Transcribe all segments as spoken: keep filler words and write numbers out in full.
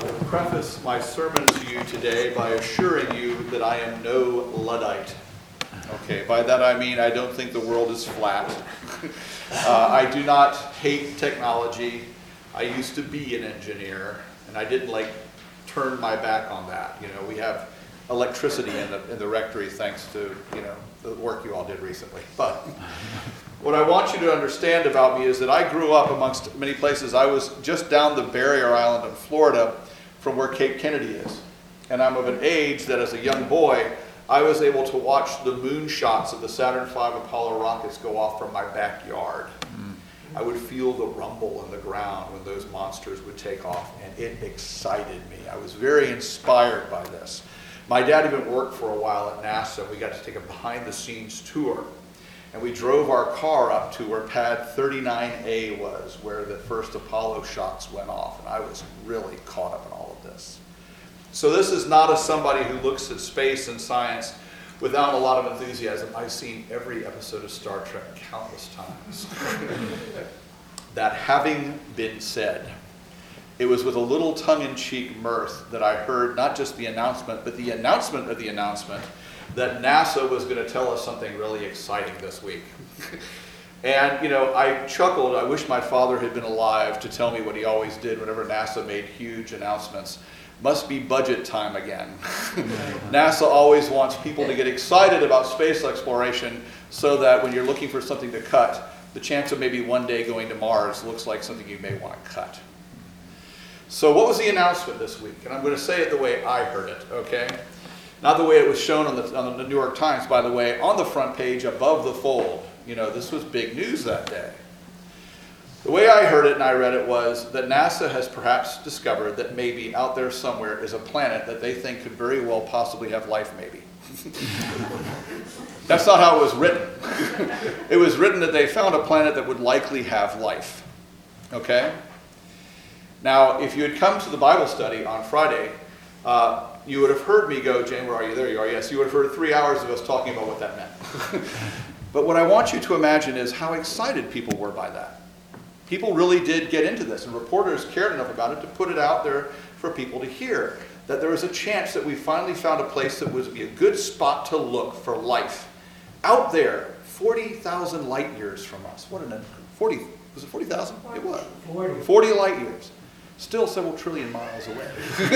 will preface my sermon to you today by assuring you that I am no Luddite. Okay, by that I mean I don't think the world is flat. uh, I do not hate technology. I used to be an engineer, and I didn't like turn my back on that. You know, we have electricity in the in the rectory thanks to you know the work you all did recently. But what I want you to understand about me is that I grew up amongst many places. I was just down the barrier island in Florida from where Cape Kennedy is, and I'm of an age that as a young boy I was able to watch the moon shots of the Saturn five Apollo rockets go off from my backyard. Mm. I would feel the rumble in the ground when those monsters would take off, and it excited me. I was very inspired by this. My dad even worked for a while at NASA. We got to take a behind-the-scenes tour, and we drove our car up to where pad thirty-nine A was, where the first Apollo shots went off, and I was really caught up in all of this. So this is not as somebody who looks at space and science without a lot of enthusiasm. I've seen every episode of Star Trek countless times. That having been said, it was with a little tongue-in-cheek mirth that I heard not just the announcement, but the announcement of the announcement that NASA was going to tell us something really exciting this week. And, you know, I chuckled. I wish my father had been alive to tell me what he always did whenever NASA made huge announcements. Must be budget time again. NASA always wants people to get excited about space exploration so that when you're looking for something to cut, the chance of maybe one day going to Mars looks like something you may want to cut. So what was the announcement this week? And I'm going to say it the way I heard it, okay? Not the way it was shown on the, on the New York Times, by the way, on the front page above the fold. You know, this was big news that day. The way I heard it and I read it was that NASA has perhaps discovered that maybe out there somewhere is a planet that they think could very well possibly have life, maybe. That's not how it was written. It was written that they found a planet that would likely have life. Okay? Now, if you had come to the Bible study on Friday, uh, you would have heard me go, Jane, where are you? There you are. Yes, you would have heard three hours of us talking about what that meant. But what I want you to imagine is how excited people were by that. People really did get into this, and reporters cared enough about it to put it out there for people to hear, that there was a chance that we finally found a place that would be a good spot to look for life. Out there, forty thousand light years from us. What an, forty, was it forty thousand? It was. forty. forty light years. Still several trillion miles away.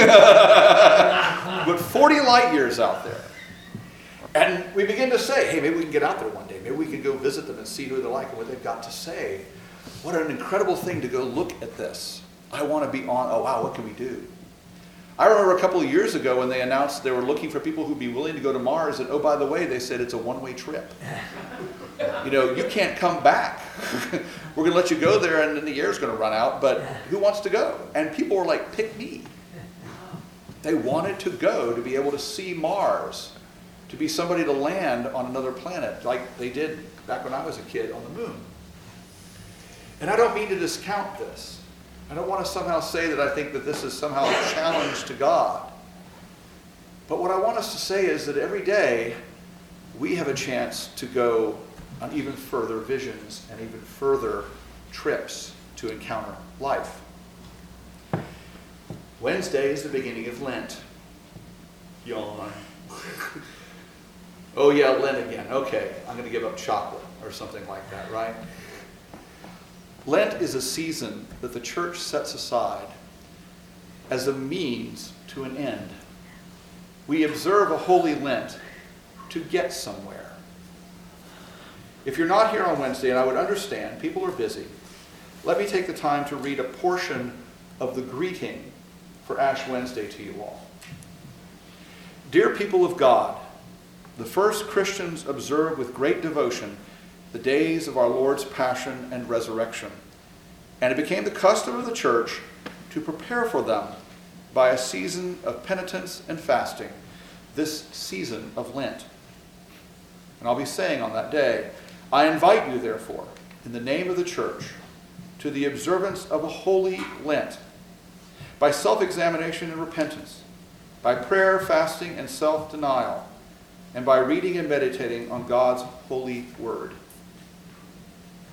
But forty light years out there. And we begin to say, hey, maybe we can get out there one day. Maybe we can go visit them and see who they're like and what they've got to say. What an incredible thing to go look at this. I want to be on, oh wow, what can we do? I remember a couple of years ago when they announced they were looking for people who'd be willing to go to Mars, and oh, by the way, they said it's a one-way trip. You know, you can't come back. We're going to let you go there and then the air's going to run out, but who wants to go? And people were like, pick me. They wanted to go to be able to see Mars, to be somebody to land on another planet like they did back when I was a kid on the moon. And I don't mean to discount this. I don't want to somehow say that I think that this is somehow a challenge to God. But what I want us to say is that every day we have a chance to go on even further visions and even further trips to encounter life. Wednesday is the beginning of Lent. Yawn. Oh yeah, Lent again. Okay, I'm going to give up chocolate or something like that, right? Lent is a season that the church sets aside as a means to an end. We observe a holy Lent to get somewhere. If you're not here on Wednesday, and I would understand, people are busy, let me take the time to read a portion of the greeting for Ash Wednesday to you all. Dear people of God, the first Christians observed with great devotion the days of our Lord's passion and resurrection, and it became the custom of the church to prepare for them by a season of penitence and fasting, this season of Lent. And I'll be saying on that day, I invite you, therefore, in the name of the church, to the observance of a holy Lent, by self-examination and repentance, by prayer, fasting, and self-denial, and by reading and meditating on God's holy word.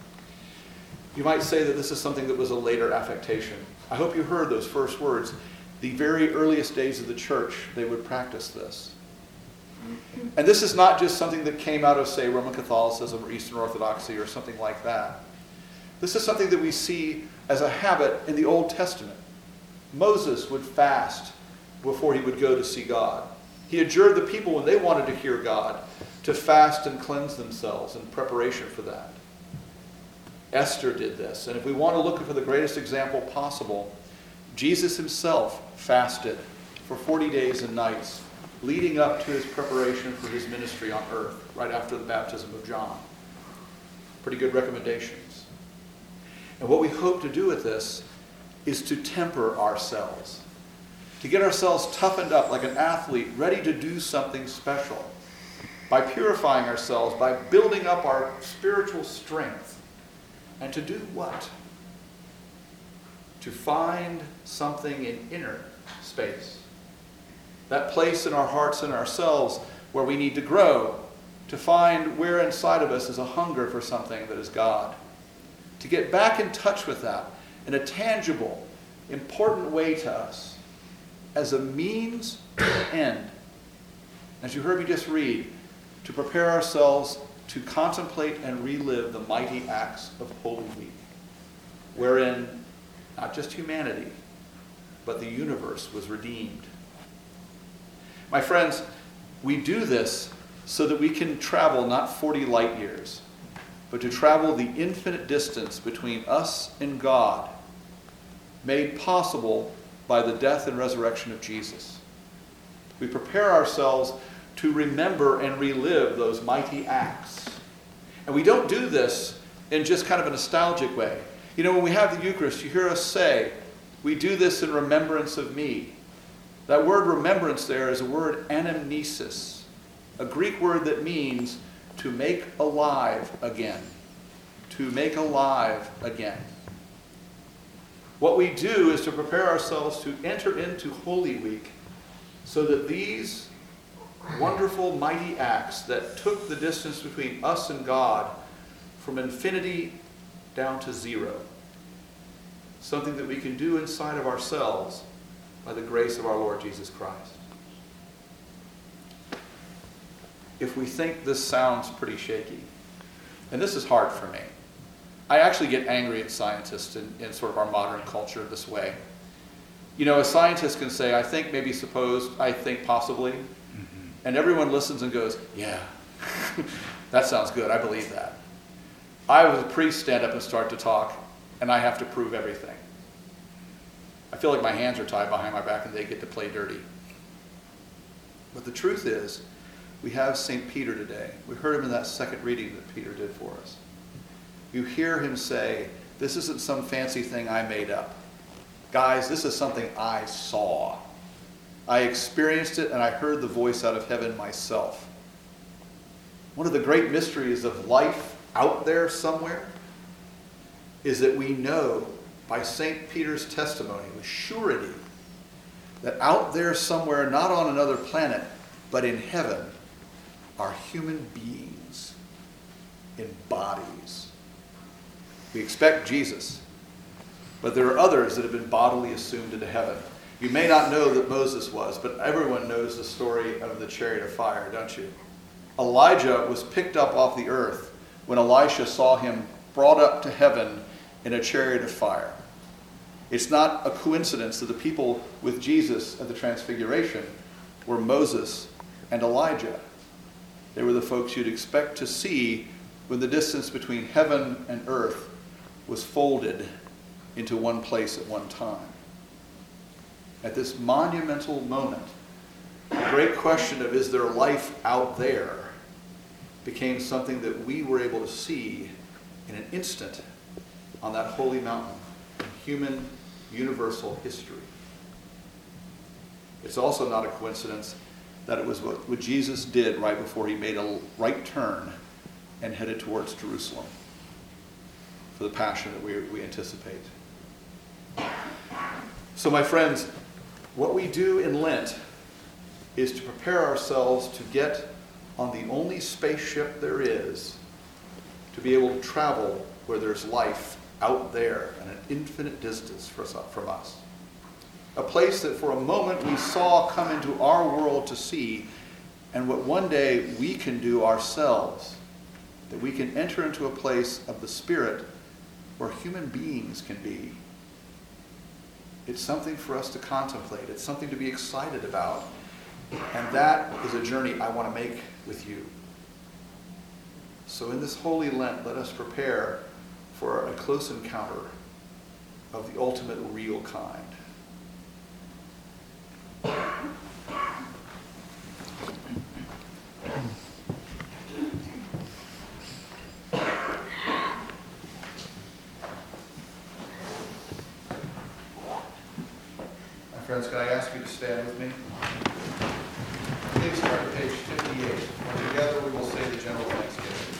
You might say that this is something that was a later affectation. I hope you heard those first words. the very earliest days of the church, they would practice this. And this is not just something that came out of, say, Roman Catholicism or Eastern Orthodoxy or something like that. This is something that we see as a habit in the Old Testament. Moses would fast before he would go to see God. He adjured the people when they wanted to hear God to fast and cleanse themselves in preparation for that. Esther did this. And if we want to look for the greatest example possible, Jesus himself fasted for forty days and nights leading up to his preparation for his ministry on earth, right after the baptism of John. Pretty good recommendations. And what we hope to do with this is to temper ourselves, to get ourselves toughened up like an athlete ready to do something special, by purifying ourselves, by building up our spiritual strength. And to do what? To find something in inner space. That place in our hearts and ourselves where we need to grow, to find where inside of us is a hunger for something that is God. To get back in touch with that in a tangible, important way to us as a means to an end. As you heard me just read, to prepare ourselves to contemplate and relive the mighty acts of Holy Week, wherein not just humanity, but the universe was redeemed. My friends, we do this so that we can travel not forty light years, but to travel the infinite distance between us and God, made possible by the death and resurrection of Jesus. We prepare ourselves to remember and relive those mighty acts. And we don't do this in just kind of a nostalgic way. You know, when we have the Eucharist, you hear us say, we do this in remembrance of me. That word remembrance there is a word anamnesis, a Greek word that means to make alive again. To make alive again. What we do is to prepare ourselves to enter into Holy Week so that these wonderful, mighty acts that took the distance between us and God from infinity down to zero, something that we can do inside of ourselves by the grace of our Lord Jesus Christ. If we think this sounds pretty shaky, and this is hard for me. I actually get angry at scientists in, in sort of our modern culture this way. You know, a scientist can say, I think, maybe, suppose, I think, possibly, mm-hmm. and everyone listens and goes, yeah, that sounds good, I believe that. I, as a priest, stand up and start to talk, and I have to prove everything. I feel like my hands are tied behind my back and they get to play dirty. But the truth is, we have Saint Peter today. We heard him in that second reading that Peter did for us. You hear him say, this isn't some fancy thing I made up. Guys, this is something I saw. I experienced it and I heard the voice out of heaven myself. One of the great mysteries of life out there somewhere is that we know by Saint Peter's testimony with surety that out there somewhere, not on another planet, but in heaven, are human beings in bodies. We expect Jesus, but there are others that have been bodily assumed into heaven. You may not know that Moses was, but everyone knows the story of the chariot of fire, don't you? Elijah was picked up off the earth when Elisha saw him brought up to heaven in a chariot of fire. It's not a coincidence that the people with Jesus at the Transfiguration were Moses and Elijah. They were the folks you'd expect to see when the distance between heaven and earth was folded into one place at one time. At this monumental moment, the great question of is there life out there became something that we were able to see in an instant on that holy mountain in human universal history. It's also not a coincidence that it was what, what Jesus did right before he made a right turn and headed towards Jerusalem for the passion that we, we anticipate. So my friends, what we do in Lent is to prepare ourselves to get on the only spaceship there is to be able to travel where there's life out there at an infinite distance from us. a place that for a moment we saw come into our world to see, and what one day we can do ourselves, that we can enter into a place of the Spirit where human beings can be. It's something for us to contemplate. It's something to be excited about. And that is a journey I want to make with you. So in this Holy Lent, let us prepare for a close encounter of the ultimate real kind. My friends, can I ask you to stand with me? Please start at page fifty-eight. And together we will say the general thanksgiving.